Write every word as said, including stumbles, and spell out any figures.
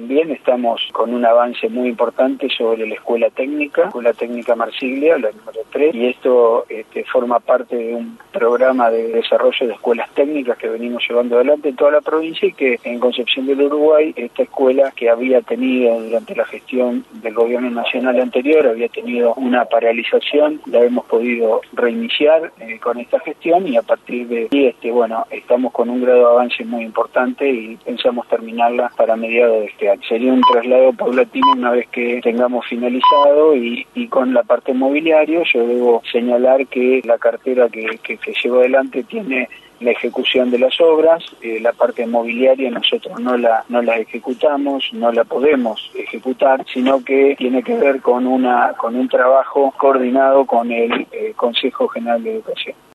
También estamos con un avance muy importante sobre la escuela técnica, escuela técnica Marsiglia, la número tres, y esto este, forma parte de un programa de desarrollo de escuelas técnicas que venimos llevando adelante en toda la provincia, y que en Concepción del Uruguay, esta escuela que había tenido durante la gestión del gobierno nacional anterior, había tenido una paralización, la hemos podido reiniciar eh, con esta gestión, y a partir de ahí, este, bueno, estamos con un grado de avance muy importante y pensamos terminarla para mediados de este año. Sería un traslado paulatino una vez que tengamos finalizado, y, y con la parte mobiliario yo debo señalar que la cartera que, que, que llevo adelante tiene la ejecución de las obras, eh, la parte mobiliaria nosotros no la no la ejecutamos, no la podemos ejecutar, sino que tiene que ver con una con un trabajo coordinado con el eh, Consejo General de Educación.